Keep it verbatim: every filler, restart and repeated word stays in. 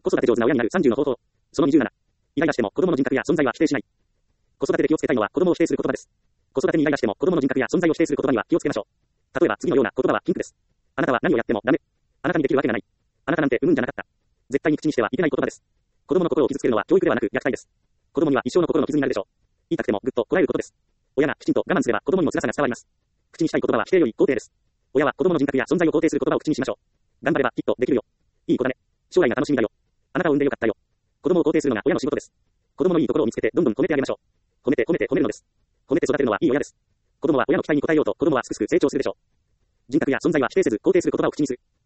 子育て上手な親になるさんじゅうの方法。そのにじゅうなな。イライラしても子供の人格や存在は否定しない。子育てで気をつけたいのは子供を否定する言葉です。子育てにイライラしても子供の人格や存在を否定する言葉には気をつけましょう。例えば次のような言葉はピンクです。あなたは何をやってもダメ。あなたにできるわけがない。あなたなんて産むんじゃなかった。絶対に口にしてはいけない言葉です。子供の心を傷つけるのは教育ではなく虐待です。子供には一生の心の傷になるでしょう。言いたくてもぐっとこらえることです。親がきちんと我慢すれば子供にも辛さが伝わります。口にしたい言葉は否定より肯定です。親は子供の人格や存在を肯定する言葉を口にしましょう。頑張ればきっとできるよ。いい子だね。将来が楽しみだよ。あなたを産んでよかったよ。子供を肯定するのが親の仕事です。子供のいいところを見つけてどんどん褒めてあげましょう。褒めて褒めて褒めるのです。褒めて育てるのはいい親です。子供は親の期待に応えようと子供はすくすく成長するでしょう。人格や存在は否定せず肯定する言葉を口にする。